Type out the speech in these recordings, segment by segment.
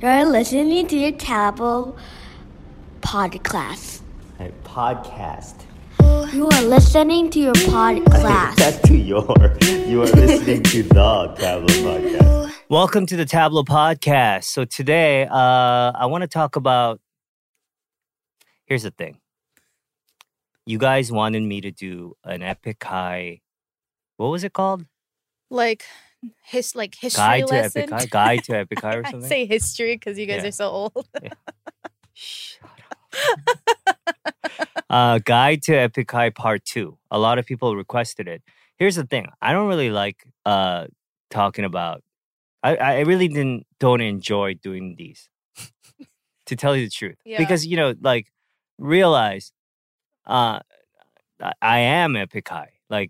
You're listening to your Tablo podcast. A podcast. You are listening to your podcast. That's to your. You are listening to the Tablo podcast. Welcome to the Tablo podcast. So today, I want to talk about. Here's the thing. You guys wanted me to do an epic high. What was it called? Like history Guide lesson. to epic high. Guide to epic high or I something. say history because you guys Yeah. are so old. Shut up. Guide to Epic High Part 2. A lot of people requested it. Here's the thing. I don't really like talking about... I really don't enjoy doing these. To tell you the truth. Yeah. Because, realize I am Epic High.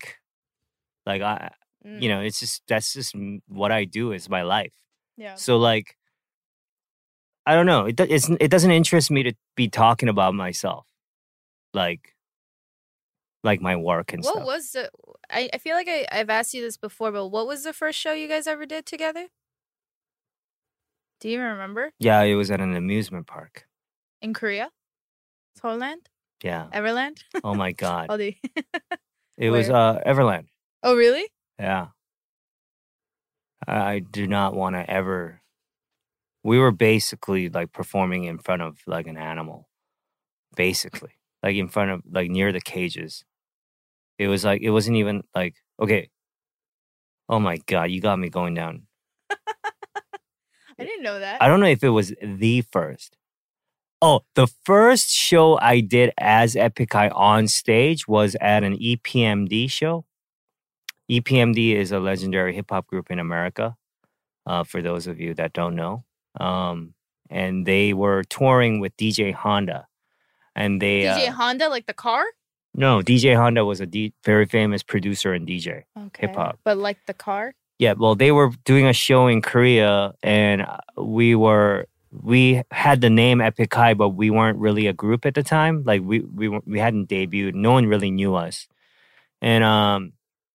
It's just... That's just what I do. It's my life. Yeah. So, I don't know. It doesn't interest me to be talking about myself, like my work and What stuff. was the? I feel like I've asked you this before, but what was the first show you guys ever did together? Do you remember? Yeah, it was at an amusement park. In Korea, Seoulland, Yeah. Everland. Oh my god. Aldi. It was Where? Everland. Oh really? Yeah. I do not want to ever. We were basically performing in front of an animal, basically in front of near the cages. It was it wasn't even okay. Oh my god, you got me going down. I didn't know that. I don't know if it was the first. Oh, the first show I did as Epic High on stage was at an EPMD show. EPMD is a legendary hip hop group in America. For those of you that don't know. And they were touring with DJ Honda, and they DJ Honda, like the car. No, DJ Honda was a very famous producer and DJ Okay. hip hop. But like the car. Yeah, well, they were doing a show in Korea, and we had the name Epic High, but we weren't really a group at the time. We hadn't debuted. No one really knew us, and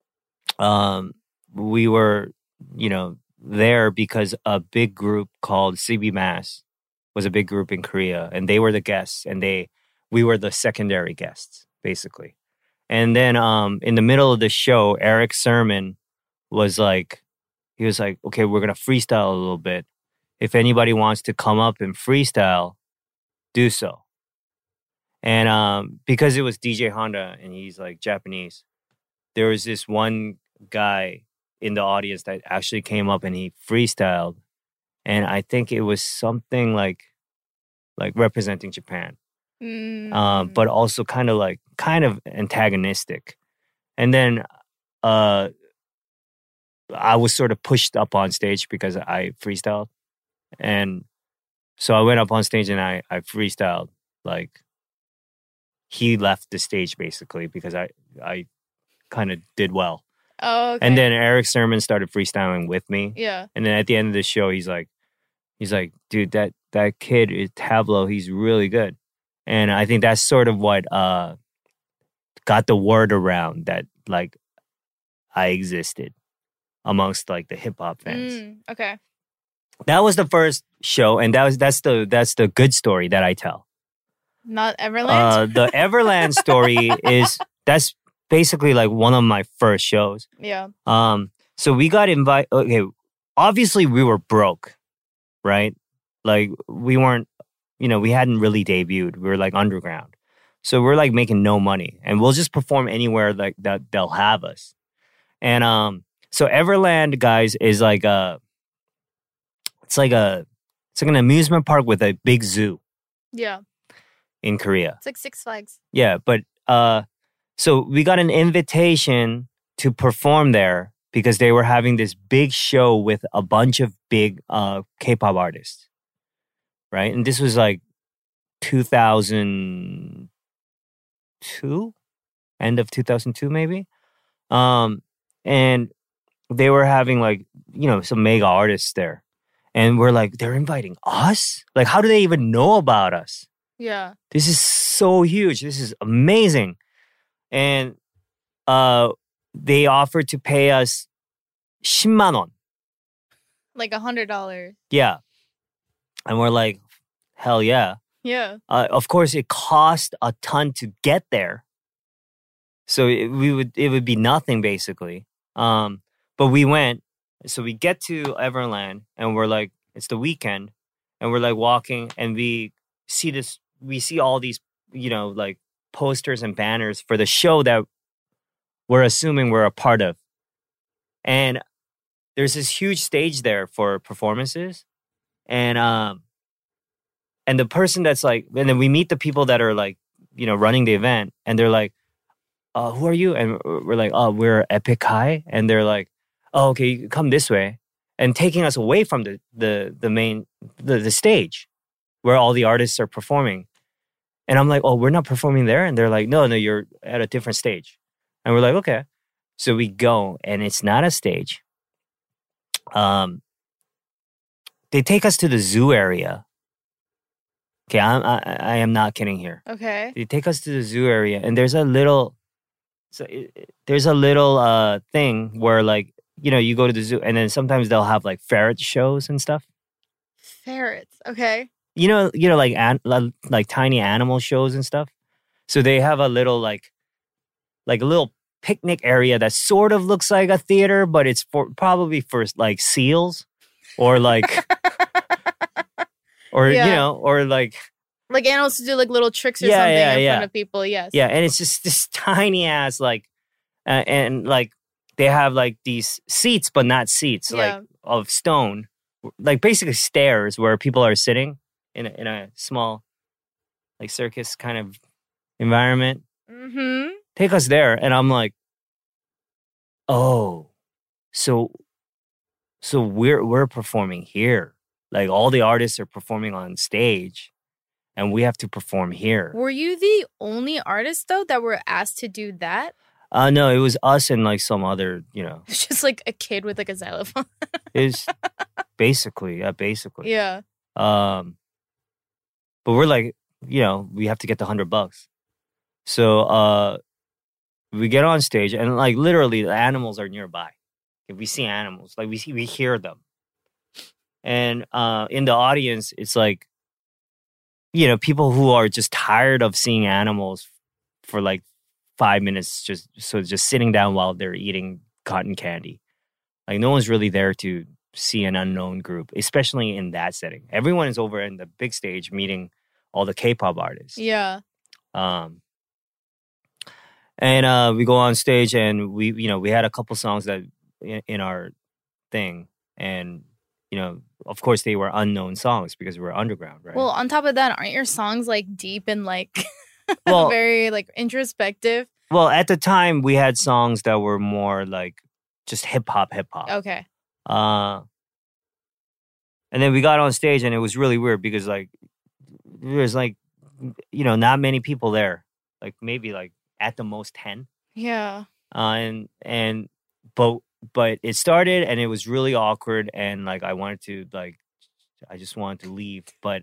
we were there because a big group called CB Mass was a big group in Korea, and they were the guests, and we were the secondary guests, basically. And then in the middle of the show, Eric Sermon was he was like, okay, we're going to freestyle a little bit. If anybody wants to come up and freestyle, do so. And because it was DJ Honda, and he's Japanese, there was this one guy in the audience that actually came up and he freestyled, and I think it was something like representing Japan, but also kind of antagonistic. And then I was sort of pushed up on stage because I freestyled, and so I went up on stage and I freestyled. He left the stage basically because I kind of did well. Oh. Okay. And then Eric Sermon started freestyling with me. Yeah. And then at the end of the show, he's like, dude, that kid is Tablo. He's really good. And I think that's sort of what got the word around that I existed amongst the hip hop fans. Okay. That was the first show, and that's the good story that I tell. Not Everland. The Everland story that's basically one of my first shows. Yeah. So we got invited. Okay, obviously we were broke, right? We weren't, we hadn't really debuted. We were underground, so we're making no money, and we'll just perform anywhere that they'll have us. And so Everland, guys, is it's like an amusement park with a big zoo Yeah. in Korea. It's like Six Flags. Yeah, but so we got an invitation to perform there because they were having this big show with a bunch of big K-pop artists, right? And this was 2002, end of 2002 maybe. And they were having some mega artists there. And we're they're inviting us? How do they even know about us? Yeah. This is so huge. This is amazing. And they offered to pay us 10만 원. Like $100. Yeah. And we're like, hell yeah. Yeah. Of course, it cost a ton to get there. So it would be nothing basically. But we went. So we get to Everland and we're like, it's the weekend. And we're like walking and we see all these, like posters and banners for the show that we're assuming we're a part of. And there's this huge stage there for performances. And the person that's like, and then we meet the people that are like, running the event, and they're like, who are you? And we're like, oh, we're Epic High. And they're like, oh, okay, you come this way. And taking us away from the main stage where all the artists are performing. And I'm like, oh, we're not performing there? And they're like, no, you're at a different stage. And we're like, okay. So we go, and it's not a stage. They take us to the zoo area. Okay, I am not kidding here. Okay. They take us to the zoo area, and there's a little thing where, like, you go to the zoo, and then sometimes they'll have like ferret shows and stuff. Ferrets. Okay. Like tiny animal shows and stuff. So they have a little like a little picnic area that sort of looks like a theater, but it's probably for like seals or like or or like animals to do like little tricks or something in front of people. Yes. Yeah, and it's just this tiny ass like and like they have like these seats, but not seats, like of stone, like basically stairs where people are sitting in a small like circus kind of environment. Mm-hmm. Take us there, and I'm like, oh, so we're performing here. Like all the artists are performing on stage, and we have to perform here. Were you the only artist though that were asked to do that? No, it was us and like some other, It's just like a kid with like a xylophone. It's basically. Yeah. But we're like, we have to get the $100. So we get on stage, and like literally the animals are nearby. If we see animals, like we hear them. And in the audience, it's like, people who are just tired of seeing animals for like 5 minutes, just sitting down while they're eating cotton candy. Like no one's really there to see an unknown group, especially in that setting. Everyone is over in the big stage meeting all the K-pop artists. Yeah. And we go on stage, and we had a couple songs that in our thing, and of course they were unknown songs because we were underground, right? Well, on top of that, aren't your songs like deep and like very like introspective? Well, at the time we had songs that were more like just hip hop. Okay. And then we got on stage, and it was really weird because like there's like not many people there, like maybe like at the most 10. Yeah. But it started, and it was really awkward, and like I just wanted to leave. But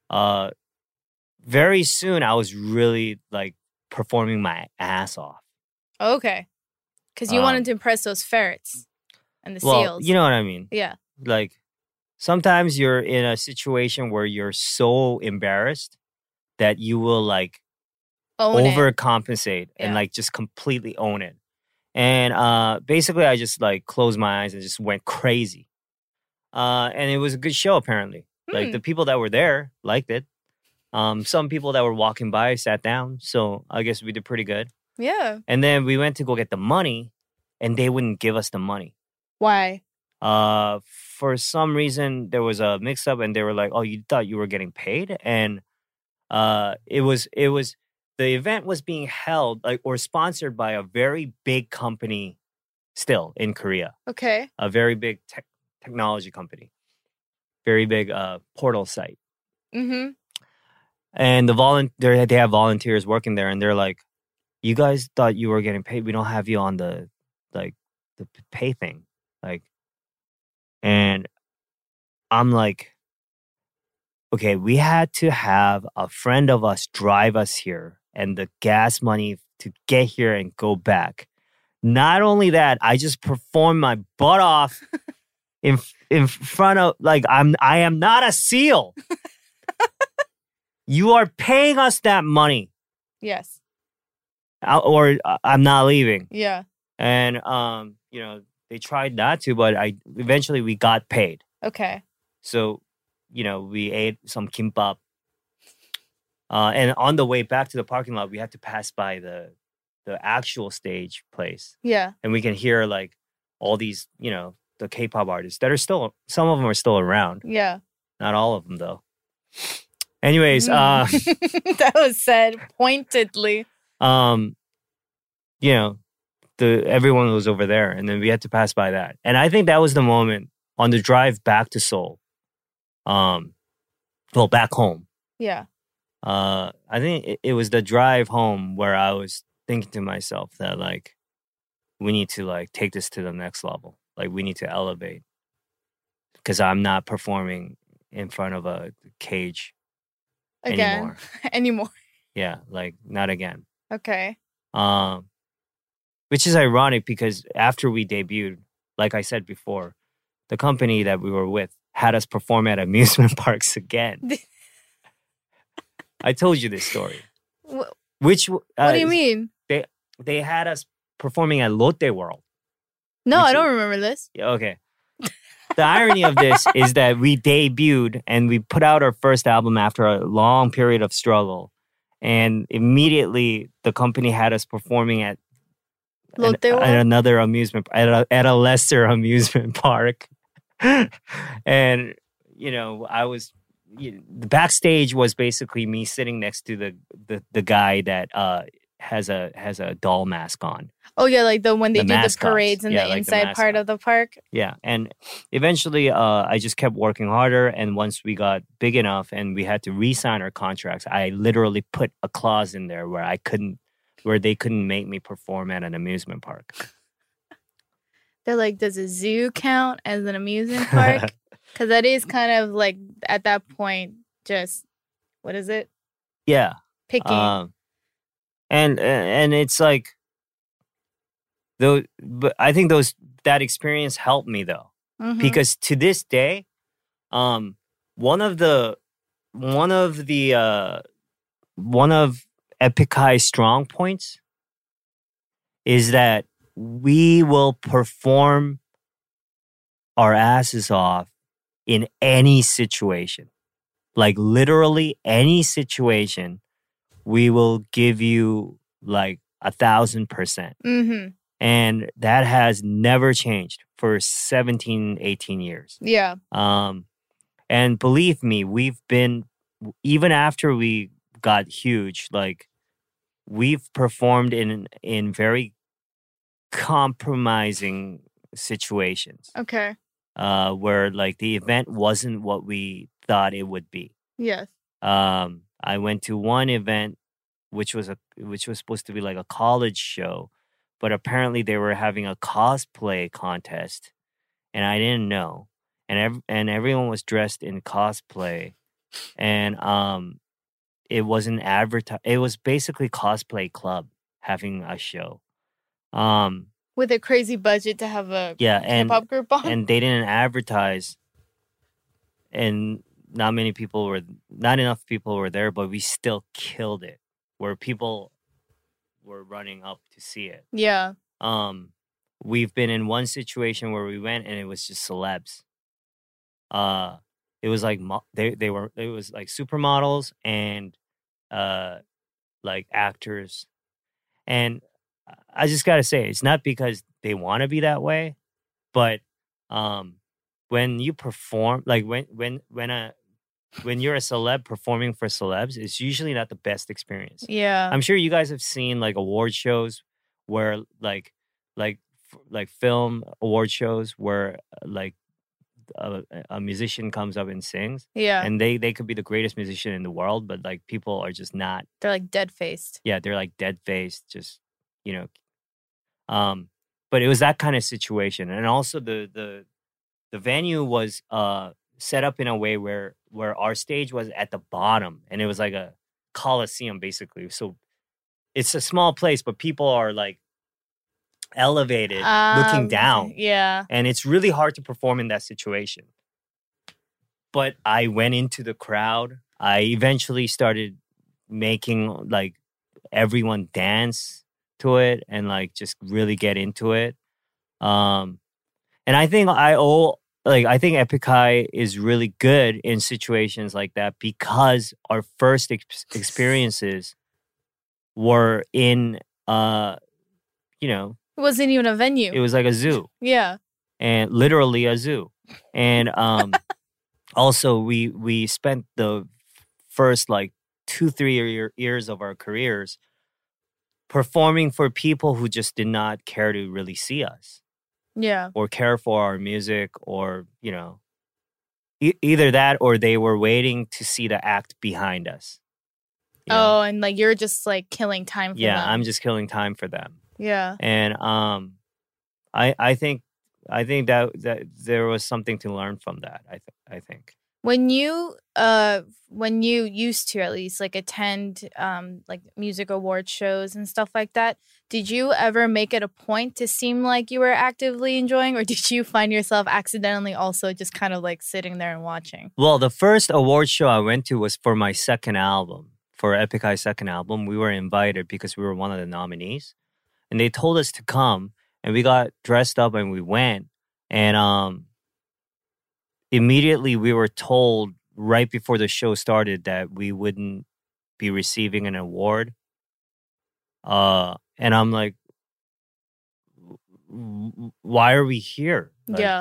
very soon I was really like performing my ass off. Okay. Because you wanted to impress those ferrets and the well, seals. You know what I mean? Yeah. Like sometimes you're in a situation where you're so embarrassed that you will like overcompensate and like just completely own it. And basically I just like closed my eyes and just went crazy. And it was a good show apparently. Like the people that were there liked it. Some people that were walking by sat down. So I guess we did pretty good. Yeah. And then we went to go get the money, and they wouldn't give us the money. Why? For some reason there was a mix up, and they were like, "Oh, you thought you were getting paid?" And it was the event was being held like or sponsored by a very big company still in Korea. Okay. A very big technology company. Very big portal site. Mm-hmm. And they have volunteers working there, and they're like, "You guys thought you were getting paid. We don't have you on the pay thing." Like, and I'm like, okay, we had to have a friend of us drive us here and the gas money to get here and go back. Not only that, I just performed my butt off in front of like I am not a SEAL. You are paying us that money, Yes. or I'm not leaving. Yeah. And you know, they tried not to, but eventually we got paid. Okay. So, you know, we ate some kimbap. And on the way back to the parking lot, we had to pass by the actual stage place. Yeah. And we can hear like all these, you know, the K-pop artists that are still, some of them are still around. Yeah. Not all of them though. Anyways, That was said pointedly. you know, everyone was over there, and then we had to pass by that. And I think that was the moment on the drive back to Seoul. Well, back home. Yeah. I think it was the drive home where I was thinking to myself that like we need to like take this to the next level. Like we need to elevate, because I'm not performing in front of a cage Again. Anymore. Yeah, like not again. Okay. Which is ironic because after we debuted, like I said before, the company that we were with had us perform at amusement parks again. I told you this story. Which What do you mean? They had us performing at Lotte World. No, I don't remember this. Yeah, okay. The irony of this is that we debuted and we put out our first album after a long period of struggle. And immediately the company had us performing at another amusement, at a lesser amusement park. And, you know, the backstage was basically me sitting next to the guy that has a doll mask on. Oh yeah, like when they do mascots. the parades in the inside part of the park. Yeah, and eventually I just kept working harder, and once we got big enough and we had to re-sign our contracts, I literally put a clause in there where they couldn't make me perform at an amusement park. They're like, does a zoo count as an amusement park? Because that is kind of like at that point, just what is it? Yeah, picking. And it's like, though, but I think that experience helped me though, because to this day, one of Epic High's strong points is that we will perform our asses off in any situation, like literally any situation. We will give you like 1,000%. And that has never changed for 17, 18 years. Yeah. And believe me, we've been, even after we got huge, like we've performed in very compromising situations. Okay. Where like the event wasn't what we thought it would be. Yes. I went to one event which was supposed to be like a college show, but apparently they were having a cosplay contest, and I didn't know. And everyone was dressed in cosplay, and it wasn't advertised. It was basically Cosplay Club having a show. With a crazy budget to have a K-pop group on, and they didn't advertise, and not enough people were there, but we still killed it, where people were running up to see it. Yeah. We've been in one situation where we went and it was just celebs. It was like it was like supermodels and like actors. And I just gotta say, it's not because they want to be that way, but when you perform, like when you're a celeb performing for celebs, it's usually not the best experience. Yeah. I'm sure you guys have seen like award shows where like film award shows where like a musician comes up and sings. Yeah. And they could be the greatest musician in the world, but like people are just not. They're like dead-faced. Yeah, they're like dead-faced, just, you know. But it was that kind of situation. And also the venue was set up in a way where our stage was at the bottom, and it was like a coliseum basically. So it's a small place, but people are like elevated, looking down. Yeah. And it's really hard to perform in that situation. But I went into the crowd. I eventually started making like everyone dance to it and like just really get into it. And I think I think Epic High is really good in situations like that because our first experiences were in It wasn't even a venue. it was like a zoo. Yeah. And literally a zoo. And also we spent the first like 2-3 years of our careers performing for people who just did not care to really see us Yeah. or care for our music or either that or they were waiting to see the act behind us. You know? Oh, and like you're just like killing time for them. Yeah, I'm just killing time for them. Yeah. And I think that there was something to learn from that. I think. When you used to at least like attend like music award shows and stuff like that, did you ever make it a point to seem like you were actively enjoying, or did you find yourself accidentally also just kind of like sitting there and watching? Well, the first award show I went to was for my second album, for Epic High's second album. We were invited because we were one of the nominees, and they told us to come, and we got dressed up and we went, and immediately we were told right before the show started that we wouldn't be receiving an award. And I'm like, why are we here? Like, Yeah.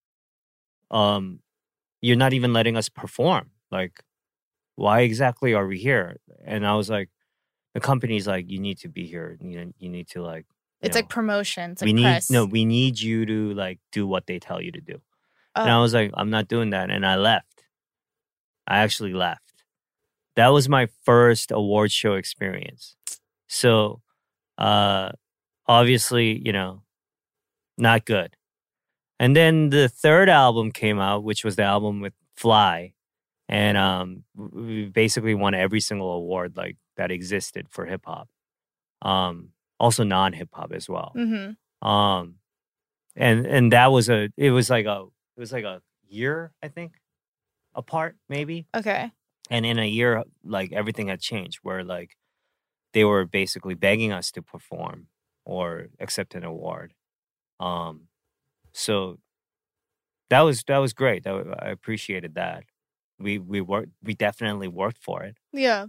You're not even letting us perform. Like, why exactly are we here? And I was like, the company's like, you need to be here. You need to like. It's like promotion. It's like we press. we need you to like do what they tell you to do. Oh. And I was like, I'm not doing that. And I left. I actually left. That was my first award show experience. So, obviously, not good. And then the third album came out, which was the album with Fly. And we basically won every single award like that existed for hip hop. Also non-hip hop as well. Mm-hmm. And that was it was like a year, I think, apart, maybe. Okay. And in a year, like everything had changed where like they were basically begging us to perform or accept an award. So that was great. I appreciated that. We definitely worked for it. Yeah.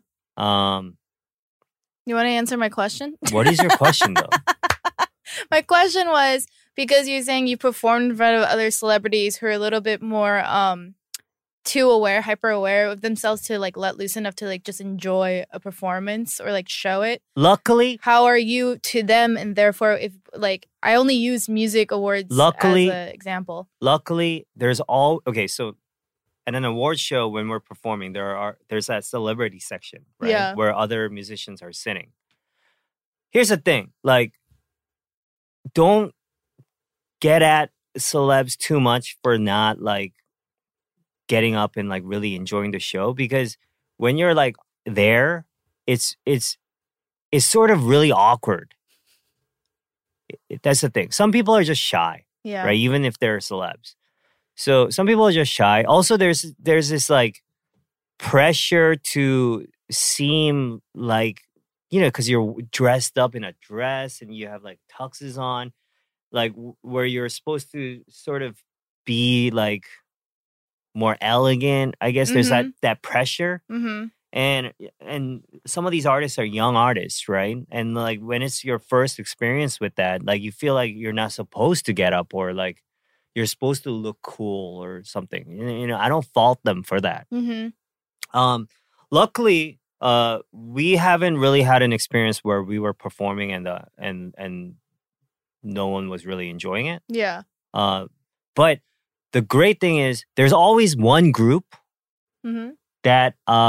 You want to answer my question? What is your question though? My question was, because you're saying you performed in front of other celebrities who are a little bit more too aware, hyper aware of themselves to like let loose enough to like just enjoy a performance or like show it. Luckily, how are you to them? And therefore, if like I only use music awards as an example. Luckily, so at an award show when we're performing, there's that celebrity section, right? Yeah. Where other musicians are sitting. Here's the thing, like, don't get at celebs too much for not like getting up and like really enjoying the show, because when you're like there, it's sort of really awkward. That's the thing. Some people are just shy, yeah, right? Even if they're celebs. So some people are just shy. Also, there's this like pressure to seem like, because you're dressed up in a dress and you have like tuxes on, like where you're supposed to sort of be like more elegant. I guess there's that pressure. Mm-hmm. And some of these artists are young artists, right? And like when it's your first experience with that, like you feel like you're not supposed to get up or like you're supposed to look cool or something. I don't fault them for that. Mm-hmm. Luckily, we haven't really had an experience where we were performing and no one was really enjoying it. Yeah. But the great thing is there's always one group that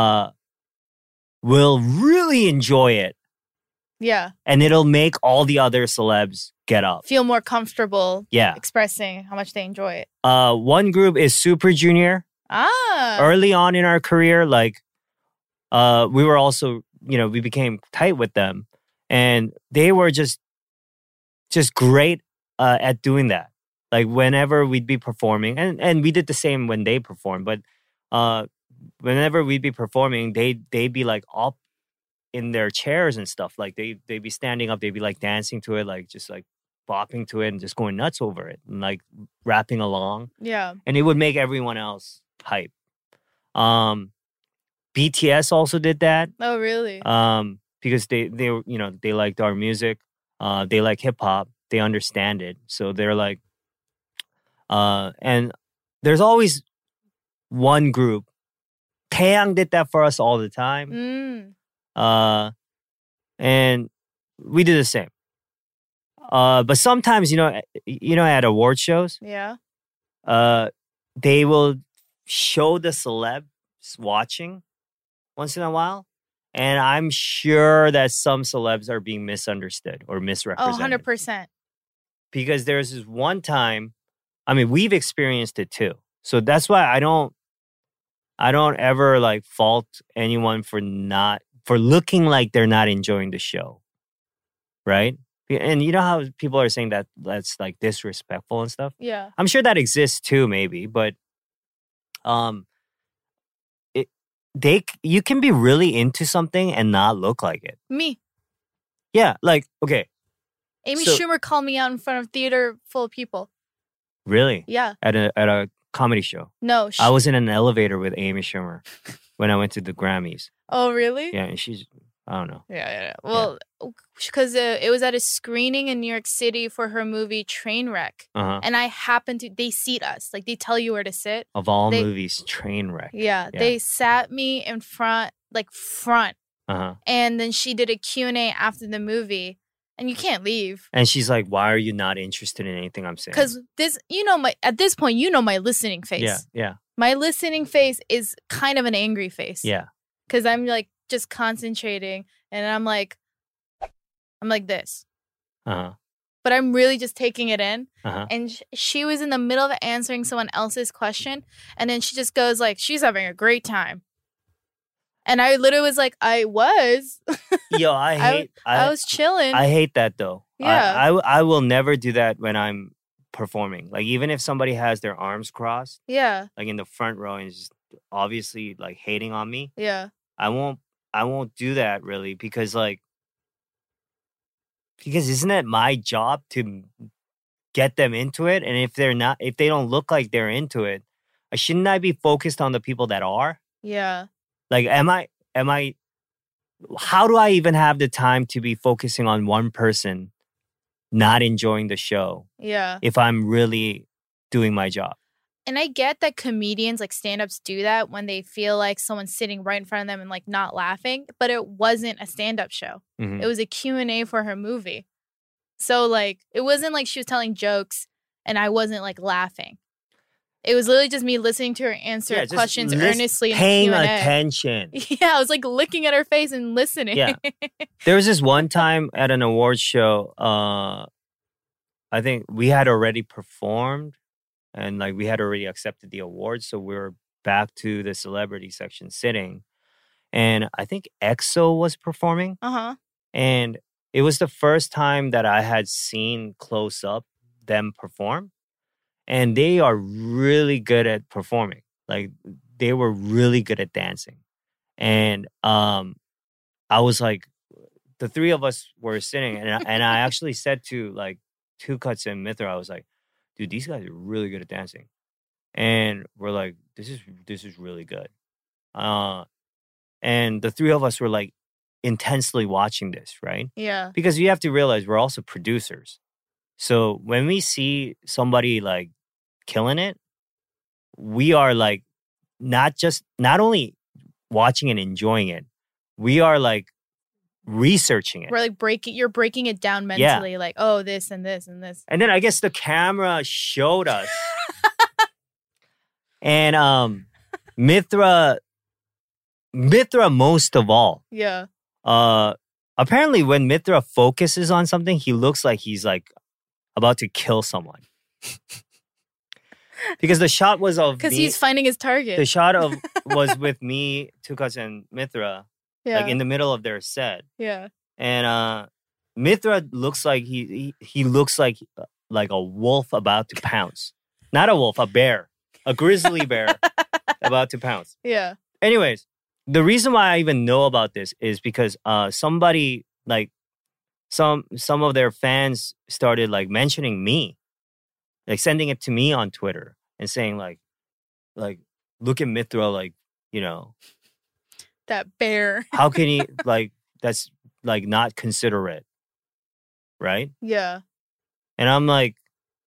will really enjoy it. Yeah. And it'll make all the other celebs get up. Feel more comfortable Yeah. expressing how much they enjoy it. One group is Super Junior. Ah. Early on in our career, like, we were also, we became tight with them. And they were just just great at doing that. Like whenever we'd be performing, and we did the same when they performed, but whenever we'd be performing, they'd be like up in their chairs and stuff. Like they'd be standing up, they'd be like dancing to it, like just like bopping to it and just going nuts over it and like rapping along. Yeah. And it would make everyone else hype. BTS also did that. Oh, really? Because they they liked our music. They like hip hop. They understand it. So they're like, and there's always one group. Taeyang did that for us all the time. And we do the same. But sometimes, at award shows, Yeah. they will show the celebs watching once in a while. And I'm sure that some celebs are being misunderstood or Oh, misrepresented. 100%. Because there's this one time, I mean, we've experienced it too. So that's why I don't ever like fault anyone for looking like they're not enjoying the show. Right? And you know how people are saying that that's like disrespectful and stuff? Yeah. I'm sure that exists too, maybe, but you can be really into something and not look like it. Me. Yeah, like okay, Amy So- Schumer called me out in front of theater full of people. really Yeah. at a comedy show. No. I was in an elevator with Amy Schumer when I went to the Grammys. Oh, really? Yeah, and she's I don't know. Yeah. Well, because it was at a screening in New York City for her movie Trainwreck. Uh-huh. And I happened to, they seat us. Like, they tell you where to sit. Of all They- movies, Trainwreck. Yeah. Yeah. They sat me in front. Uh-huh. And then she did a Q&A after the movie. And you can't leave. And she's like, "Why are you not interested in anything I'm saying?" Because at this point, my listening face. Yeah. My listening face is kind of an angry face. Yeah. Because I'm like just concentrating and I'm like this. Uh-huh. But I'm really just taking it in. Uh-huh. And she was in the middle of answering someone else's question. And then she just goes like, she's having a great time. And I literally was like, I was. Yo, I was chilling. I hate that though. Yeah. I will never do that when I'm performing. Like even if somebody has their arms crossed, Yeah. like in the front row and is just obviously like hating on me, Yeah. I won't do that really because isn't it my job to get them into it? And if they don't look like they're into it, shouldn't I be focused on the people that are? Yeah. Like, am I, how do I even have the time to be focusing on one person not enjoying the show Yeah. if I'm really doing my job? And I get that comedians, like stand-ups, do that when they feel like someone's sitting right in front of them and like not laughing. But it wasn't a stand-up show. Mhm. It was a Q&A for her movie. So like it wasn't like she was telling jokes and I wasn't like laughing. It was literally just me listening to her answer Yeah, just questions earnestly in paying a Q&A. attention. Yeah, I was like looking at her face and listening. Yeah. There was this one time at an award show, I think we had already performed and like we had already accepted the award. So we were back to the celebrity section sitting. And I think EXO was performing. Uh-huh. And it was the first time that I had seen close up them perform. And they are really good at performing. Like they were really good at dancing. And I was like, the three of us were sitting and I actually said to like Two Cuts and Mithra, I was like, dude, these guys are really good at dancing. And we're like, this is really good. And the three of us were like intensely watching this, right? Yeah. Because you have to realize we're also producers. So when we see somebody like killing it, we are like not only watching and enjoying it, we are like researching it. We're like you're breaking it down mentally, like, oh, this and this and this. And then I guess the camera showed us. And Mithra most of all. Yeah. Apparently when Mithra focuses on something, he looks like he's like about to kill someone. Because the shot was of Because me. he's finding his target. The shot was with me, Two Cuts, and Mithra, yeah. like in the middle of their set. Yeah. And Mithra looks like he looks like a wolf about to pounce. Not a wolf, a bear, a grizzly bear about to pounce. Yeah. Anyways, the reason why I even know about this is because somebody like some of their fans started like mentioning me, like sending it to me on Twitter and saying like look at Mithra, like, you know, That bear. how can he like that's like not considerate, right? Yeah. And I'm like,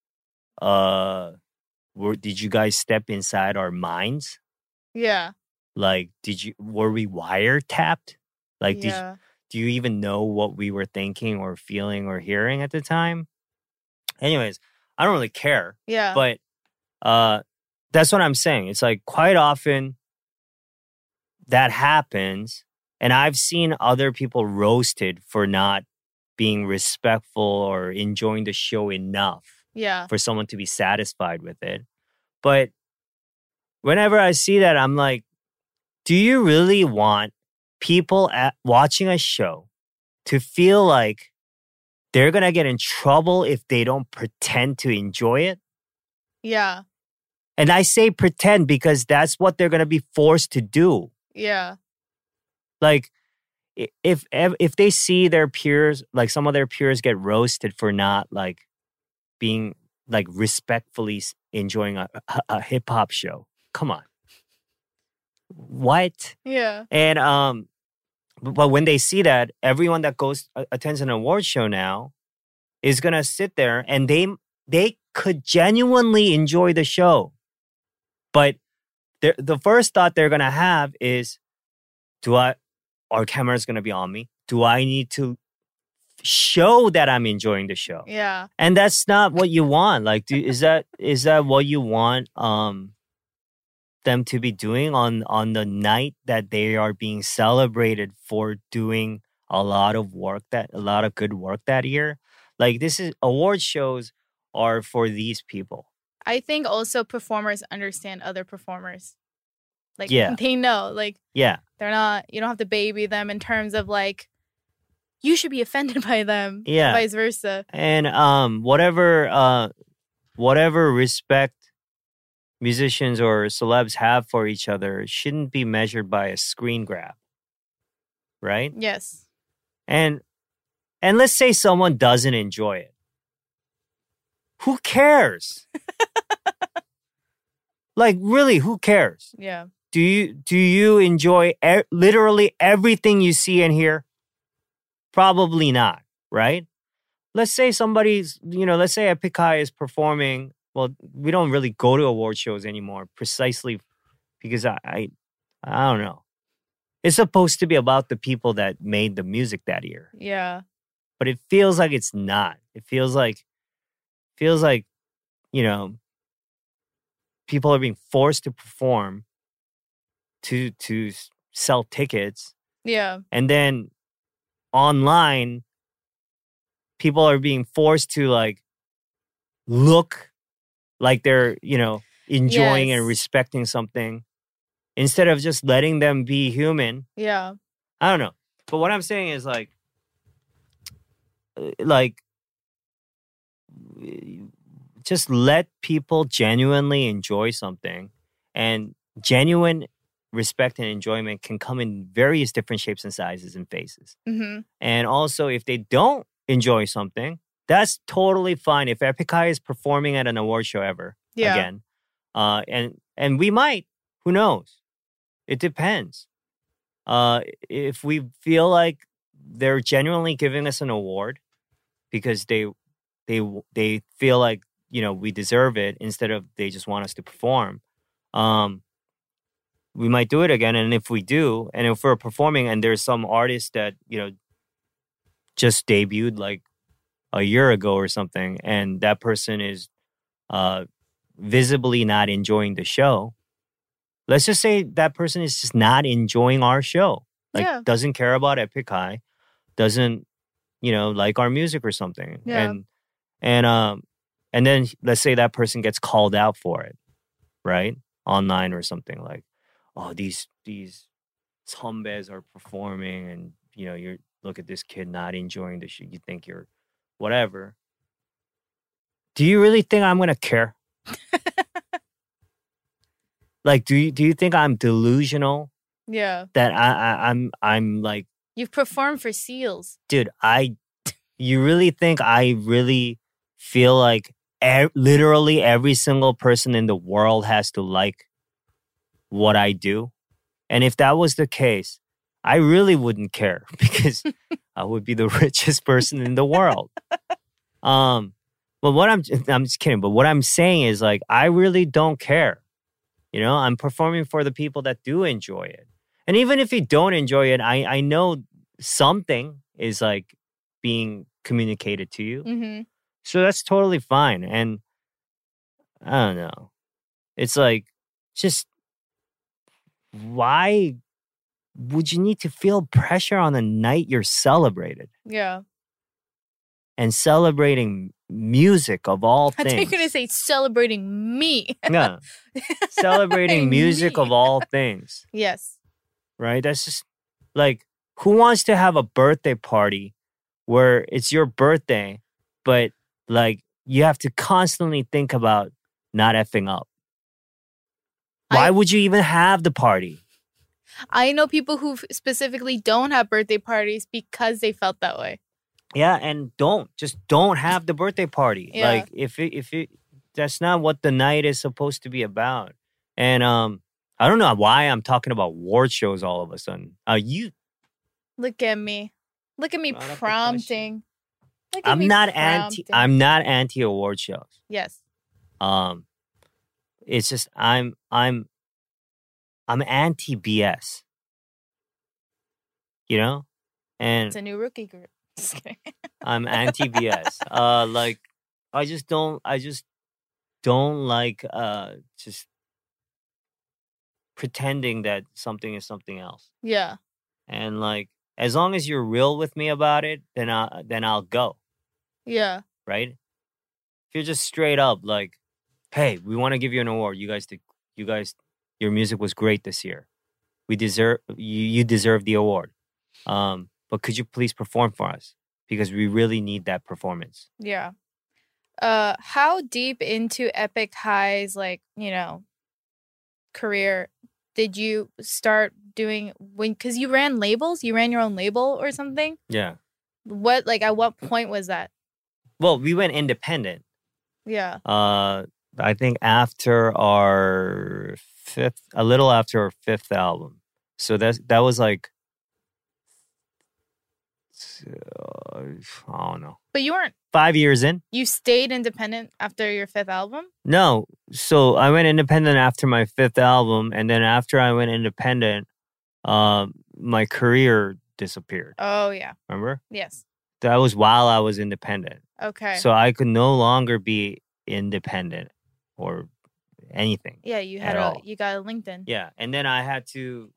did you guys step inside our minds? Yeah. Like, were we wiretapped? Like, Yeah. do you even know what we were thinking or feeling or hearing at the time? Anyways, I don't really care. Yeah. But that's what I'm saying. It's like quite often that happens. And I've seen other people roasted for not being respectful or enjoying the show enough Yeah. for someone to be satisfied with it. But whenever I see that, I'm like, do you really want people watching a show to feel like they're going to get in trouble if they don't pretend to enjoy it? Yeah. And I say pretend because that's what they're going to be forced to do. Yeah. Like, if they see their peers, like some of their peers get roasted for not like being like respectfully enjoying a hip hop show, come on, what? Yeah. And but when they see that, everyone that attends an award show now is gonna sit there and they could genuinely enjoy the show, but the first thought they're gonna have is, our camera's gonna be on me? Do I need to show that I'm enjoying the show? Yeah. And that's not what you want. Like, is that what you want them to be doing on the night that they are being celebrated for doing a lot of good work that year? Like, award shows are for these people. I think also performers understand other performers. Like, Yeah. they know, like, Yeah. they're not, you don't have to baby them in terms of like, you should be offended by them. Yeah. Vice versa. And whatever respect musicians or celebs have for each other shouldn't be measured by a screen grab. Right? Yes. And let's say someone doesn't enjoy it. Who cares? Like, really, who cares? Yeah. Do you enjoy literally everything you see and hear? Probably not, right? Let's say let's say Epic High is performing. Well, we don't really go to award shows anymore precisely because I don't know. It's supposed to be about the people that made the music that year. Yeah. But it feels like it's not. It feels like, you know, people are being forced to perform to sell tickets. Yeah. And then online, people are being forced to like look like they're, enjoying and Yes. respecting something instead of just letting them be human. Yeah. I don't know. But what I'm saying is like just let people genuinely enjoy something, and genuine respect and enjoyment can come in various different shapes and sizes and faces. Mm-hmm. And also, if they don't enjoy something, that's totally fine. If Epic High is performing at an award show ever Yeah. again, and we might, who knows? It depends. If we feel like they're genuinely giving us an award because they feel like we deserve it instead of they just want us to perform, we might do it again. And if we do, and if we're performing and there's some artist that just debuted like a year ago or something, and that person is visibly not enjoying the show, let's just say that person is just not enjoying our show. Like, Yeah. doesn't care about Epic High, doesn't like our music or something. Yeah. And then let's say that person gets called out for it, right? Online or something, like, oh, these 선배s are performing and you look at this kid not enjoying the show, you think you're whatever. Do you really think I'm gonna care? Like, do you think I'm delusional Yeah. that I'm like, You've performed for SEALs. dude, you really think I really feel like literally every single person in the world has to like what I do? And if that was the case, I really wouldn't care because I would be the richest person in the world. But I'm just kidding. But what I'm saying is, like, I really don't care. I'm performing for the people that do enjoy it. And even if you don't enjoy it, I know something is like being communicated to you. Mm-hmm. So that's totally fine. And I don't know. It's like, just why would you need to feel pressure on the night you're celebrated? Yeah. And celebrating music of all I things. thought you were going to say celebrating me. Yeah. Celebrating music Me. of all things. Yes. Right? That's just like, who wants to have a birthday party where it's your birthday, but like you have to constantly think about not effing up? Why would you even have the party? I know people who specifically don't have birthday parties because they felt that way. Yeah, and just don't have the birthday party. Yeah. Like if it that's not what the night is supposed to be about. And I don't know why I'm talking about award shows all of a sudden. You Look at me. Look at me Brought up the prompting. Look at I'm me not prompting. anti award shows. Yes. It's just I'm anti BS. And It's a new rookie group. Just kidding. I'm anti BS. Like I just don't like just pretending that something is something else. Yeah. And like, as long as you're real with me about it, then I'll go. Yeah. Right? If you're just straight up like, hey, we want to give you an award. You guys, your music was great this year. You deserve the award. But could you please perform for us? Because we really need that performance. Yeah. How deep into Epic High's career did you start doing because you ran labels? You ran your own label or something? Yeah. At what point was that? Well, we went independent. Yeah. I think after our a little after our fifth album. So that was like, I don't know. But you weren't. 5 years in. You stayed independent after your fifth album? No. So I went independent after my fifth album. And then after I went independent, my career disappeared. Oh, yeah. Remember? Yes. That was while I was independent. Okay. So I could no longer be independent or anything. Yeah, you got a LinkedIn. Yeah. And then I had to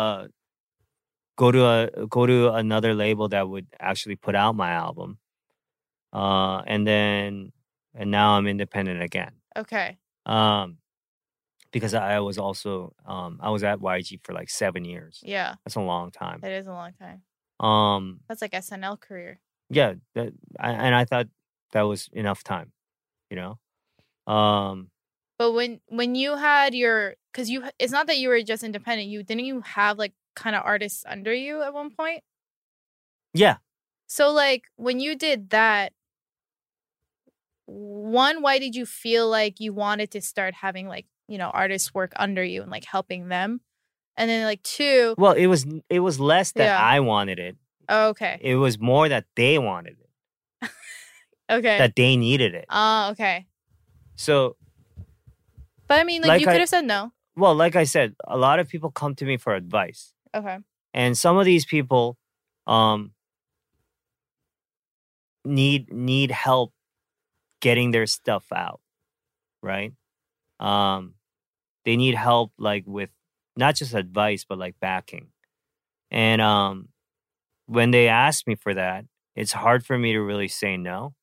go to another label that would actually put out my album. And now I'm independent again. Okay. Because I was also I was at YG for like 7 years. Yeah. That's a long time. It is a long time. That's like SNL career. Yeah, I thought that was enough time, But when you had it's not that you were just independent. Didn't you have like kind of artists under you at one point? Yeah. So like when you did that, one, why did you feel like you wanted to start having like, artists work under you and like helping them? And then like two. Well, it was less that I wanted it. Oh, okay. It was more that they wanted it. Okay. That they needed it. Okay. So. But I mean, like you could have said no. Well, like I said, a lot of people come to me for advice. Okay. And some of these people need help getting their stuff out, right? They need help like with not just advice, but like backing. And when they ask me for that, it's hard for me to really say no.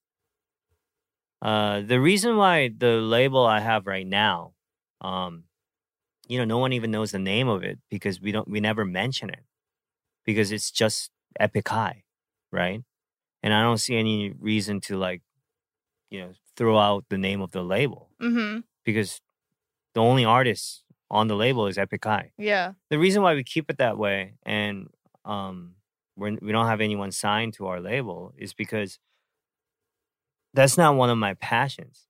The reason why the label I have right now no one even knows the name of it because we never mention it because it's just Epic High, right? And I don't see any reason to like, throw out the name of the label Mm-hmm. because the only artist on the label is Epic High. Yeah. The reason why we keep it that way and we don't have anyone signed to our label is because that's not one of my passions.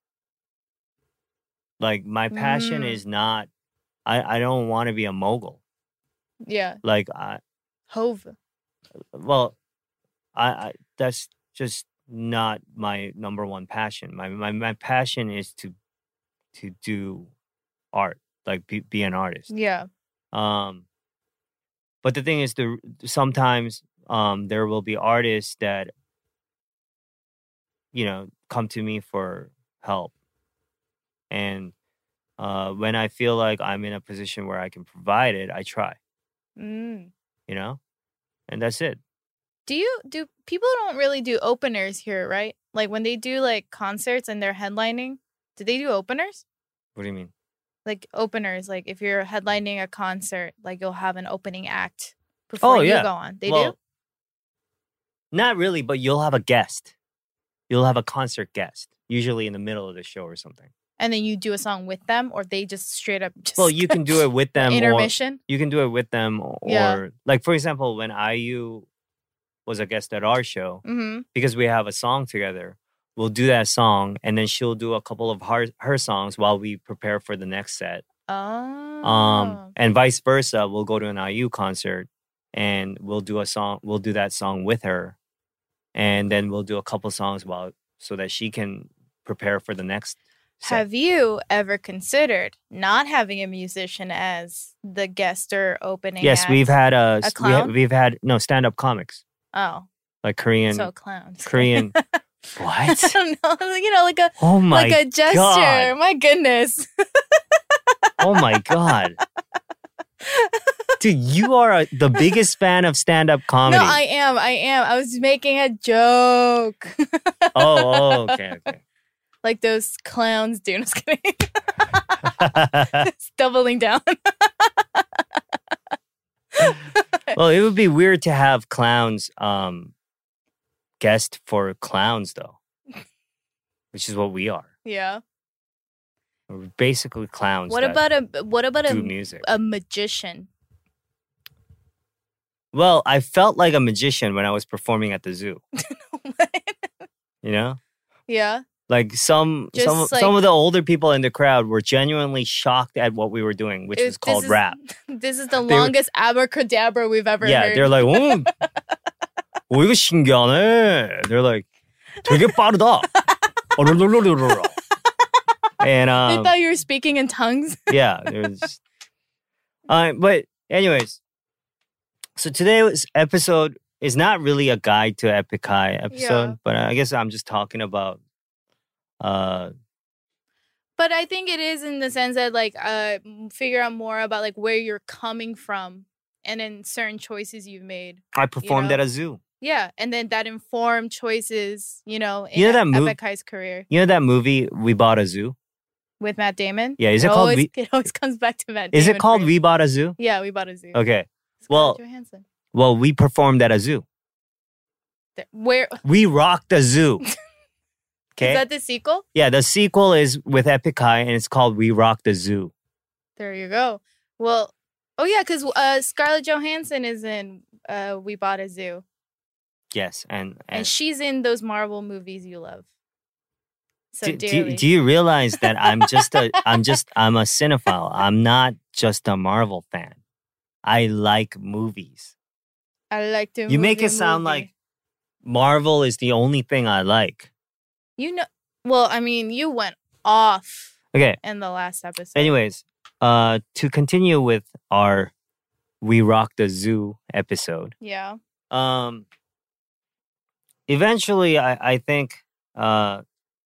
Like my passion is not. I don't want to be a mogul. Yeah. Like Hove. well, I that's just not my number one passion. My passion is to do art, like be an artist. Yeah. But the thing is, sometimes there will be artists that come to me for help, and when I feel like I'm in a position where I can provide it, I try. Mm. And that's it. Do people don't really do openers here, right? Like when they do like concerts and they're headlining, do they do openers? What do you mean? Like openers, like if you're headlining a concert, like you'll have an opening act before you go on. They do? Not really, but you'll have a guest. You'll have a concert guest, usually in the middle of the show or something. And then you do a song with them, or they just straight up just Well, you can do it with them. intermission? You can do it with them, or like, for example, when IU was a guest at our show, Mm-hmm. because we have a song together, we'll do that song, and then she'll do a couple of her songs while we prepare for the next set. Oh. And vice versa, we'll go to an IU concert, and we'll do that song with her, and then we'll do a couple songs so that she can prepare for the next set. Have you ever considered not having a musician as the guest or opening Yes, act? we've had a clown? we've had stand-up comics. Oh, Like Korean. so clowns. Korean. What? I don't know. Like a Oh my like a gesture. God. My goodness. Oh my God. Dude, you are the biggest fan of stand-up comedy. No, I am. I was making a joke. Oh, okay. Like those clowns do. No, just kidding. It's doubling down. Well, it would be weird to have clowns guest for clowns, though, which is what we are. Yeah. We're basically clowns. What that about do music? a magician? Well, I felt like a magician when I was performing at the zoo. Yeah. Like some Just of the older people in the crowd were genuinely shocked at what we were doing, which is called rap. This is the longest abracadabra we've ever heard. They're like, 이거 신기하네. They're like, 되게 빠르다. And they thought you were speaking in tongues. yeah, there's. But anyways, so today's episode is not really a guide to Epic High episode, but I guess I'm just talking about. But I think it is in the sense that like figure out more about like where you're coming from and then certain choices you've made. I performed at a zoo. Yeah, and then that informed choices, in Epic High's career. You know that movie, We Bought a Zoo? With Matt Damon? Yeah, is it it called... It always comes back to Matt Damon. Is it called We Bought a Zoo? Yeah, We Bought a Zoo. Okay. Scarlett Johansson. Well, we performed at a zoo. Where? We rocked a zoo. Okay. Is that the sequel? Yeah, the sequel is with Epic High, and it's called We Rock the Zoo. There you go. Well, yeah, because Scarlett Johansson is in We Bought a Zoo. Yes, and she's in those Marvel movies you love. So do you realize that I'm a cinephile. I'm not just a Marvel fan. I like movies. I like to. You make it sound like Marvel is the only thing I like. Well, I mean, you went off. Okay. In the last episode. Anyways, to continue with our We Rock the Zoo episode. Yeah. Eventually, I think, I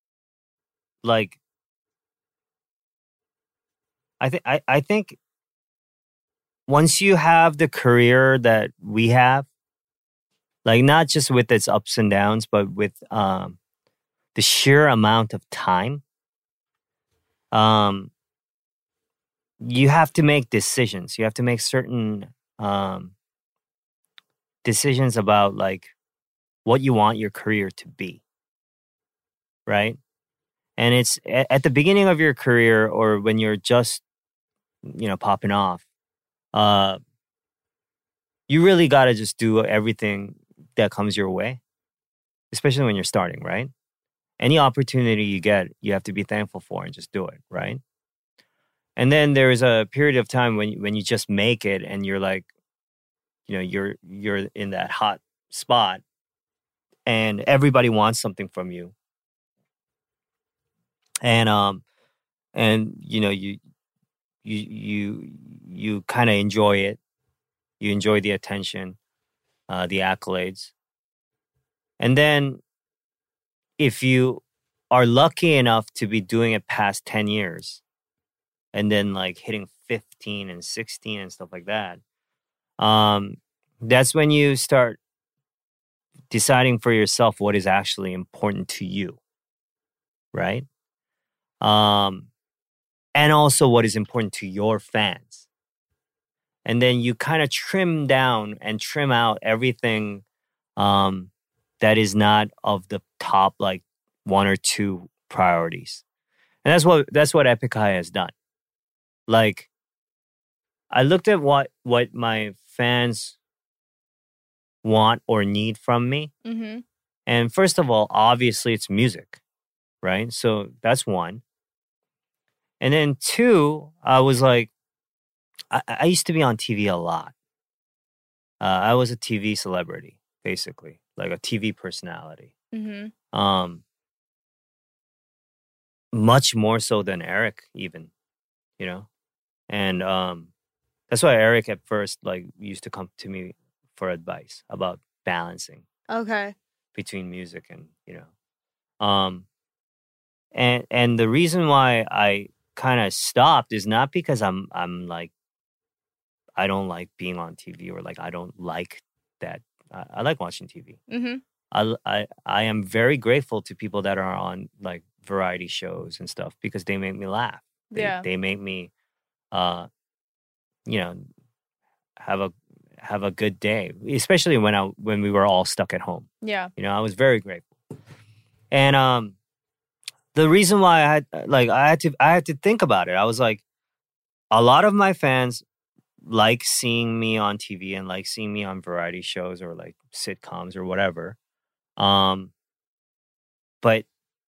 think once you have the career that we have, like not just with its ups and downs, but with the sheer amount of time you have to make decisions. You have to make certain decisions about like what you want your career to be, right? And it's at the beginning of your career or when you're just, popping off, you really got to just do everything that comes your way, especially when you're starting, right? Any opportunity you get, you have to be thankful for and just do it, right? And then there's a period of time when you just make it and you're like, you're in that hot spot and everybody wants something from you. And you kind of enjoy it. You enjoy the attention, the accolades. And then if you are lucky enough to be doing it past 10 years and then like hitting 15 and 16 and stuff like that, that's when you start deciding for yourself what is actually important to you, right? And also what is important to your fans. And then you kind of trim down and trim out everything that is not of the top like 1 or 2 priorities. And that's what Epic High has done. Like, I looked at what my fans want or need from me. Mm-hmm. And first of all, obviously it's music, right? So that's one. And then 2, I was like, I used to be on TV a lot. I was a TV celebrity, basically, like a TV personality. Mm-hmm. Much more so than Eric, even, and that's why Eric at first like used to come to me for advice about balancing Okay. between music and and the reason why I kind of stopped is not because I'm like I don't like being on TV or like I don't like that. I like watching TV. Mm-hmm. I am very grateful to people that are on like variety shows and stuff because they make me laugh. They make me have a good day, especially when we were all stuck at home. Yeah. I was very grateful. And the reason why I had to think about it. I was like, a lot of my fans like seeing me on TV and like seeing me on variety shows or like sitcoms or whatever. But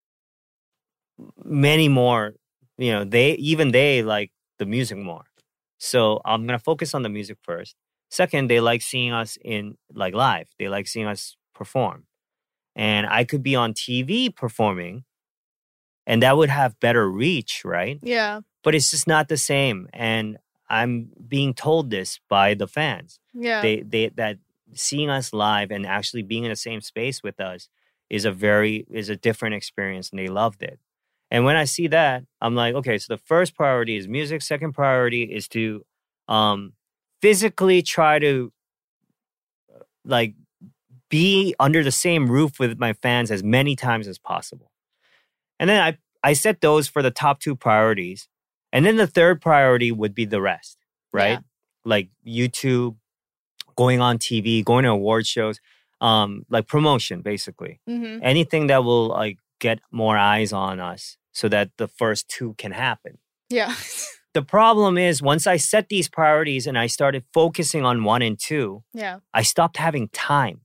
many more, they like the music more. So I'm going to focus on the music first. Second, they like seeing us in like live. They like seeing us perform. And I could be on TV performing and that would have better reach, right? Yeah. But it's just not the same. And I'm being told this by the fans. Yeah. That seeing us live and actually being in the same space with us is a different experience, and they loved it. And when I see that, I'm like, okay, so the first priority is music. Second priority is to physically try to like be under the same roof with my fans as many times as possible. And then I set those for the top 2 priorities. And then the third priority would be the rest, right? Yeah. Like YouTube, going on TV, going to award shows, like promotion, basically. Mm-hmm. Anything that will like get more eyes on us so that the first 2 can happen. Yeah. The problem is once I set these priorities and I started focusing on 1 and 2, Yeah. I stopped having time.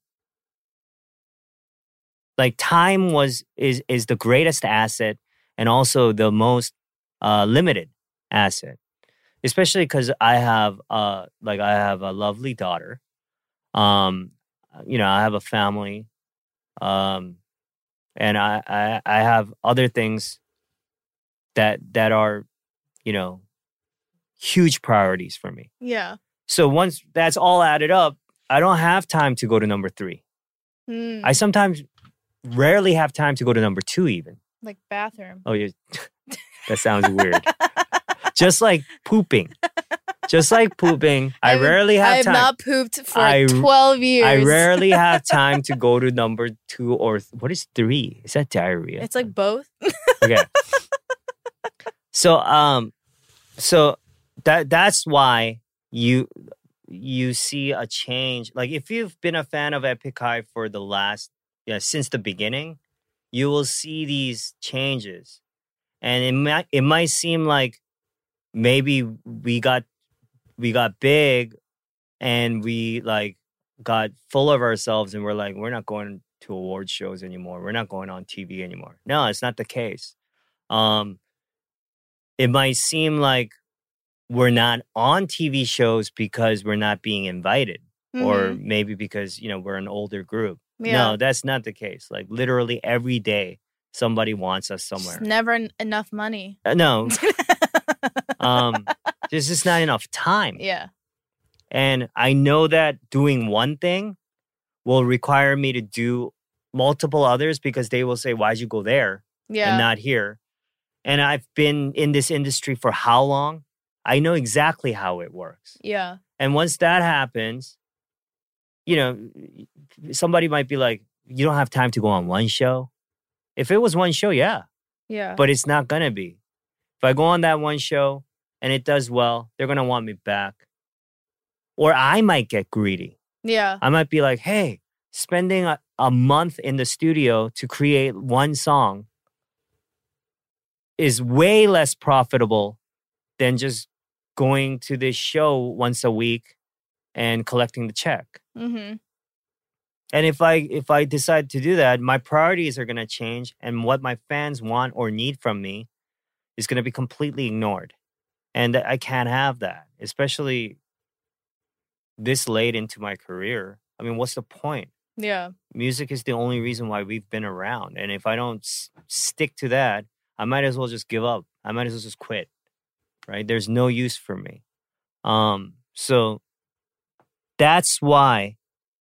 Like time is the greatest asset and also the most limited asset, especially because I have a lovely daughter. I have a family, and I have other things that are, huge priorities for me. Yeah. So once that's all added up, I don't have time to go to number 3. Mm. I sometimes rarely have time to go to number 2 even. Like bathroom. Oh, yeah. That sounds weird. Just like pooping. I rarely have I time. have not pooped for 12 years. I rarely have time to go to number 2 or what is 3? Is that diarrhea? It's like both. Okay. So that's why you see a change. Like if you've been a fan of Epic High for the last since the beginning, you will see these changes. And it might seem like maybe we got big and we like got full of ourselves and we're like, we're not going to award shows anymore. We're not going on TV anymore. No, it's not the case. It might seem like we're not on TV shows because we're not being invited, or maybe because, we're an older group. Yeah. No, that's not the case. Like literally every day, somebody wants us somewhere. Just never enough money. No. There's just not enough time. Yeah. And I know that doing one thing will require me to do multiple others because they will say, why'd you go there and not here? And I've been in this industry for how long? I know exactly how it works. Yeah. And once that happens, somebody might be like, you don't have time to go on one show. If it was one show, yeah. Yeah. But it's not going to be. If I go on that one show and it does well, they're going to want me back. Or I might get greedy. Yeah. I might be like, hey, spending a month in the studio to create one song is way less profitable than just going to this show once a week and collecting the check. Mm-hmm. And if I decide to do that, my priorities are going to change, and what my fans want or need from me is going to be completely ignored. And I can't have that, especially this late into my career. I mean, what's the point? Yeah. Music is the only reason why we've been around. And if I don't stick to that, I might as well just give up. I might as well just quit. Right? There's no use for me. So that's why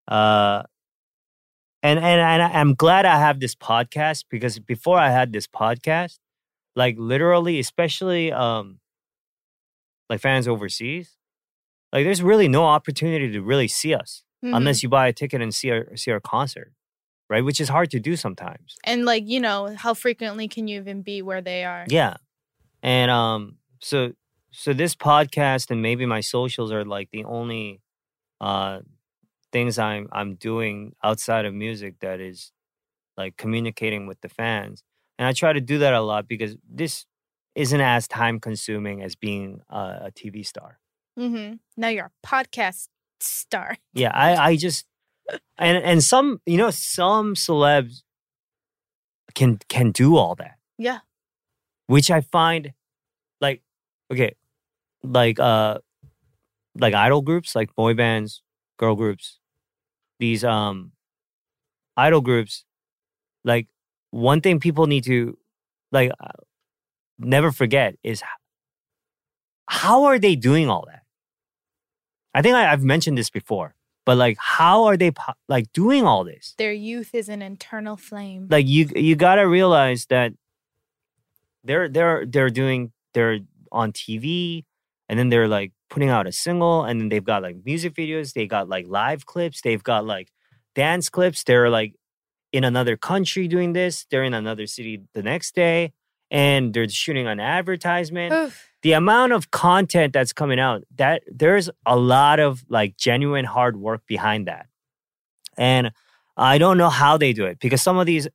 and I'm glad I have this podcast, because before I had this podcast, like literally, especially like fans overseas, like there's really no opportunity to really see us unless you buy a ticket and see our concert, right? Which is hard to do sometimes. And like, how frequently can you even be where they are? Yeah. And so this podcast and maybe my socials are like the only things I'm doing outside of music that is like communicating with the fans. And I try to do that a lot because this isn't as time consuming as being a TV star. Mm-hmm. Now you're a podcast star. Yeah, I just and some some celebs can do all that. Yeah. Which I find like idol groups, like boy bands, girl groups, these idol groups, like one thing people need to like never forget is how are they doing all that? I think I've mentioned this before, but like how are they like doing all this? Their youth is an eternal flame. Like you gotta realize that they're on TV, and then they're like putting out a single, and then they've got like music videos, they got like live clips, they've got like dance clips, they're like in another country doing this, they're in another city the next day, and they're shooting an advertisement. Oof. The amount of content that's coming out, that there's a lot of like genuine hard work behind that. And I don't know how they do it, because some of these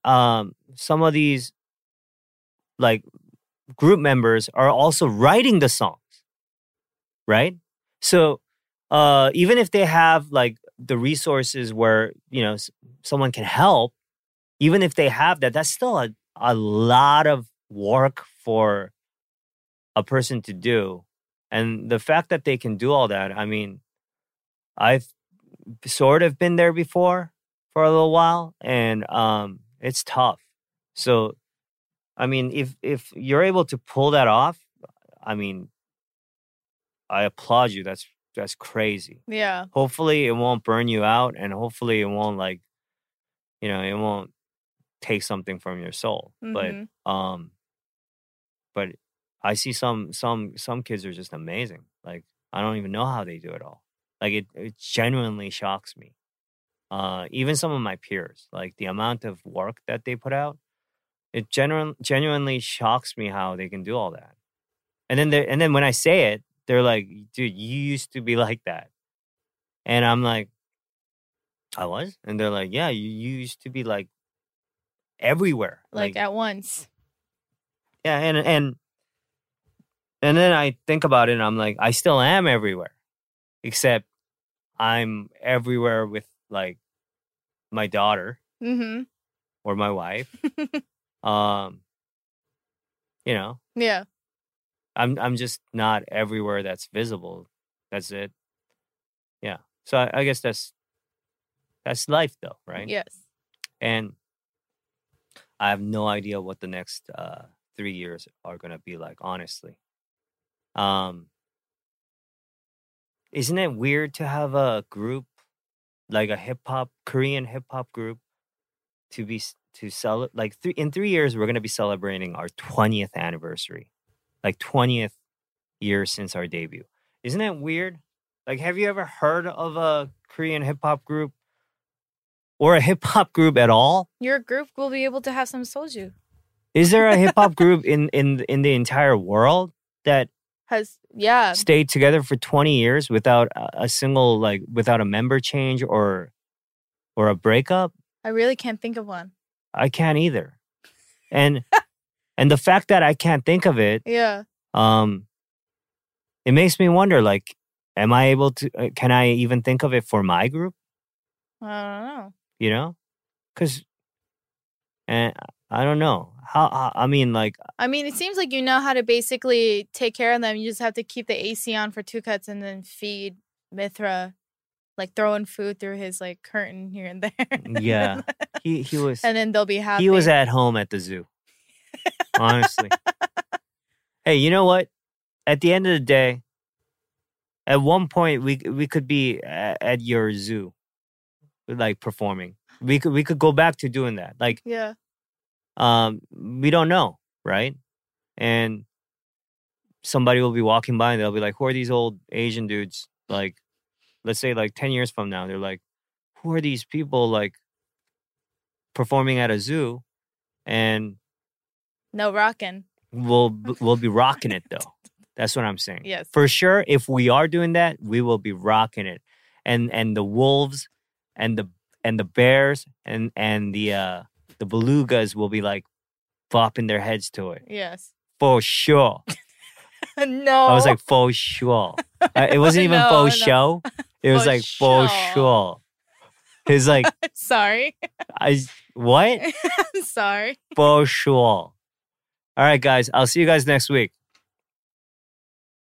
like group members are also writing the songs, right? So even if they have like the resources where someone can help, even if they have that, that's still a lot of work for a person to do. And the fact that they can do all that, I mean, I've sort of been there before for a little while, and it's tough. So I mean, if you're able to pull that off, I mean, I applaud you. That's crazy. Yeah. Hopefully it won't burn you out, and hopefully it won't it won't take something from your soul. Mm-hmm. But I see some kids are just amazing. Like I don't even know how they do it all. Like it genuinely shocks me. Even some of my peers, like the amount of work that they put out, it genuinely shocks me how they can do all that. And then when I say it, they're like, dude, you used to be like that. And I'm like, I was? And they're like, yeah, you used to be like everywhere. Like at once. Yeah, and then I think about it and I'm like, I still am everywhere. Except I'm everywhere with like my daughter Mm-hmm. or my wife. You know, Yeah. I'm just not everywhere that's visible. That's it. Yeah. So I guess that's life though, right? Yes. And I have no idea what the next 3 years are gonna be like, honestly. Isn't it weird to have a group like a Korean hip hop group to sell it like in 3 years we're gonna be celebrating our 20th anniversary, like 20th year since our debut. Isn't that weird? Like, have you ever heard of a Korean hip hop group or a hip hop group at all? Your group will be able to have some soju. Is there a hip hop group in the entire world that Yeah. stayed together for 20 years without a single without a member change or a breakup? I really can't think of one. I can't either. And the fact that I can't think of it, Yeah. it makes me wonder, like, am I able to, can I even think of it for my group? I don't know. You know? Because, I don't know. I mean, it seems like you know how to basically take care of them. You just have to keep the AC on for 2 cuts and then feed Mithra, like throwing food through his like curtain here and there. yeah. He was, And then they'll be happy. he was at home at the zoo. Honestly. Hey, you know what? At the end of the day, at one point we could be at your zoo, like performing. We could go back to doing that. Like, Yeah. we don't know, right? And somebody will be walking by and they'll be like, who are these old Asian dudes? Like, let's say like 10 years from now, they're like, who are these people like performing at a zoo? And No rocking. we'll be rocking it though. That's what I'm saying. Yes. For sure, if we are doing that, we will be rocking it. And the wolves and the bears and the belugas will be like bopping their heads to it. Yes. For sure. No. I was like, for sure. It wasn't even No, for no. show. It was For like, for sure. sure. It's like, Sorry. what? Sorry. For sure. All right, guys. I'll see you guys next week.